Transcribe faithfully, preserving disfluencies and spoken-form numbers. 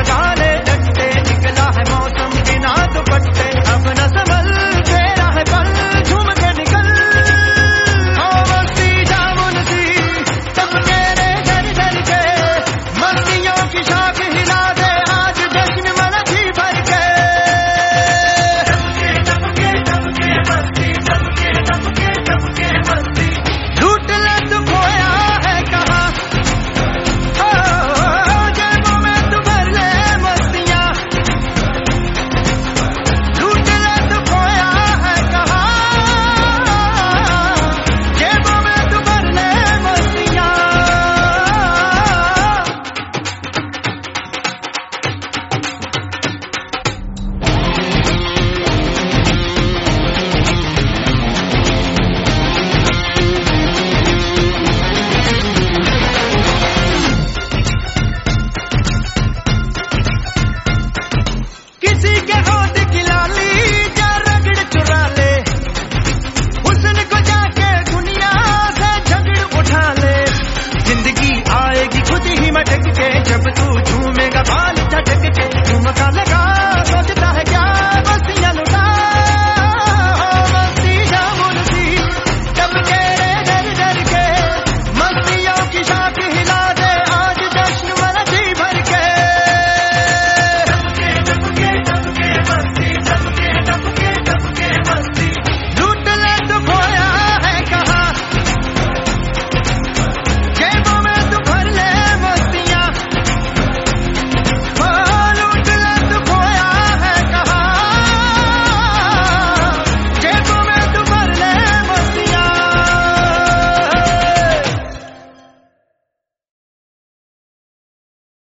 काले डट्टे, निकला है मौसम बिना दुपट्टे, अब न संभल तेरा है पल, झूम के निकल ओ मस्ती जामुन सी, सबके रे घर घर के, मस्तियों की शाख हिला दे आज जश्न मनसी भर के। टपके टपके मस्ती, टपके टपके टपके मस्ती, लूट ले तू खोया है कहाँ, ओ जेबों में तू भर ले मस्तियाँ, लूट ले तू खोया है कहाँ, जेबों में तू भर ले मस्तियाँ। किसी के होठ की लाली जा रगड़ चुरा ले, हुस्न को जाके दुनिया से झगड़ उठा ले, जिंदगी आएगी खुद ही मटक के, जब तू झूमेगा बाल झटक